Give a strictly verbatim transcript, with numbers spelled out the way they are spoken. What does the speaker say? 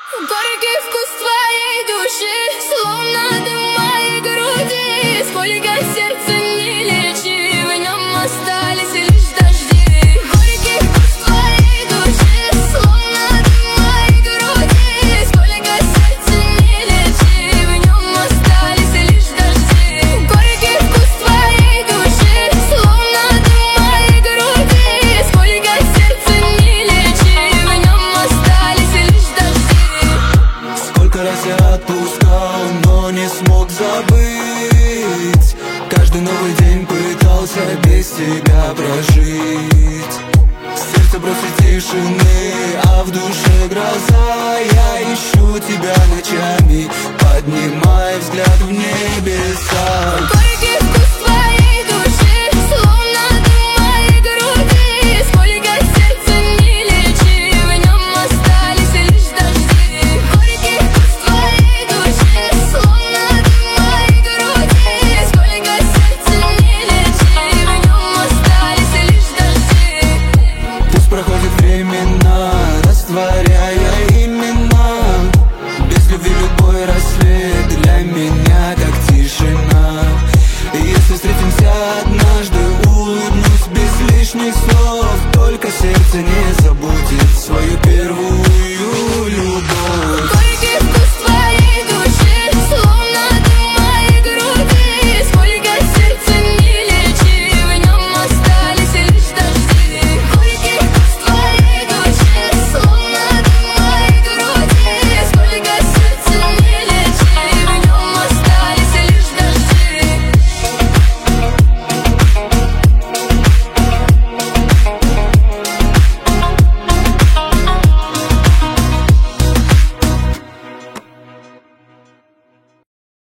Горький вкус твоей души, словно дым в моей груди. Сколько сердца не лечи, в нем остались лишь дожди. Горький вкус твоей души, словно дым в моей груди. Сколько сердца не лечи, в нем остались лишь дожди. Горький вкус твоей души, словно дым в моей груди. Сколько сердца не лечи, в нем остались лишь дожди. Сколько раз я отпускал, но не смог забыть. Каждый новый день пытался без тебя прожить. Сердце просит тишины, а в душе гроза. Я ищу тебя ночами, поднимая взгляд в небеса. Горький